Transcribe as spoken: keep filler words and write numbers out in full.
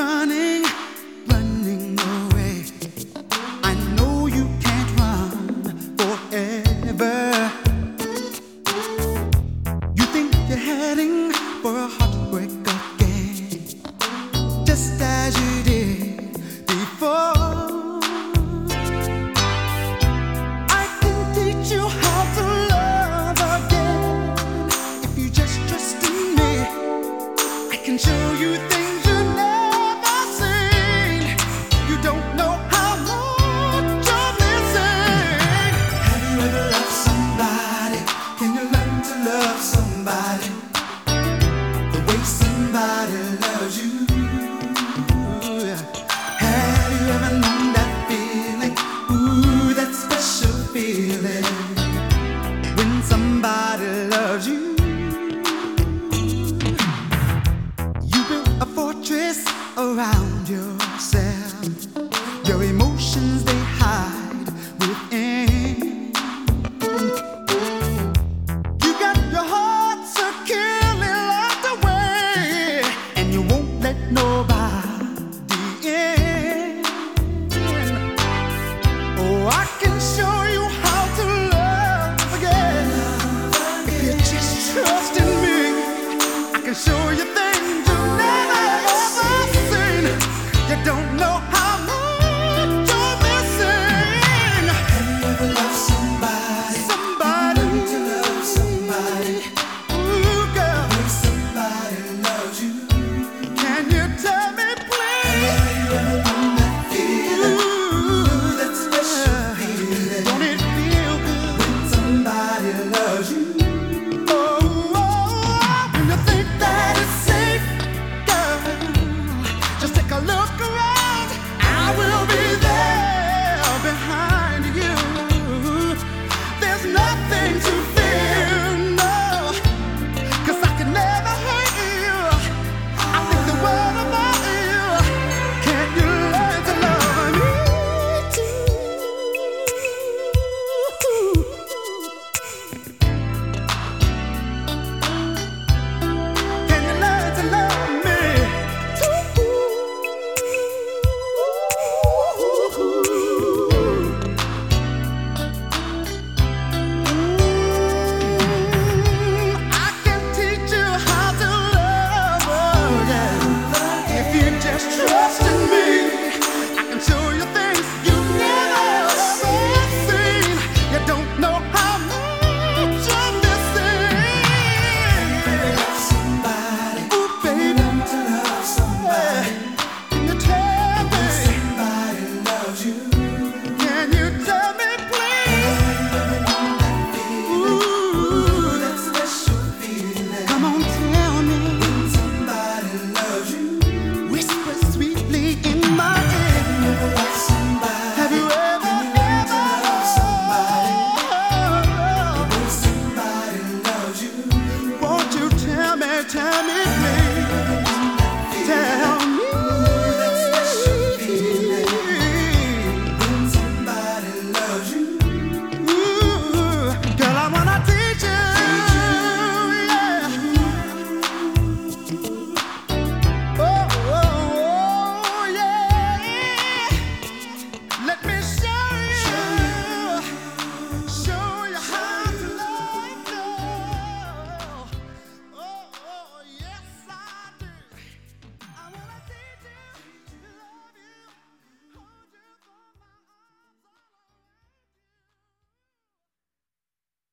running, running away. I know you can't run forever. You think you're heading for a heartbreak again, just as you did before. I can teach you how to love again if you just trust in me. I can show you things you've never seen. You don't know how much you're missing. Have you ever loved somebody? Can you learn to love somebody the way somebody loves you? Have you ever known that feeling? Ooh, that special feeling when somebody loves you. You built a fortress around yourself.